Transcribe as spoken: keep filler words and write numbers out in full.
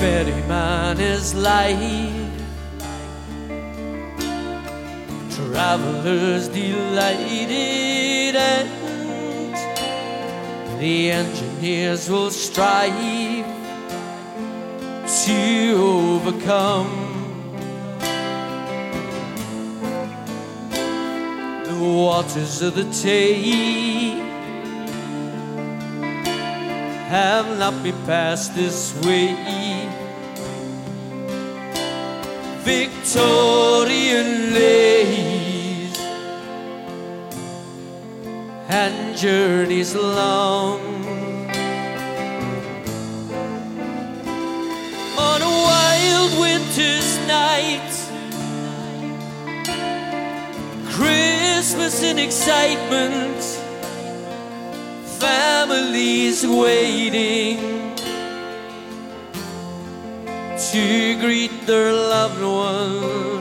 ferryman is life, travelers delighted, and the engineers will strive to overcome the waters of the Tay. Have not been passed this way. Victorian lays and journeys long, on a wild winter's night, Christmas in excitement, families waiting to greet their loved ones.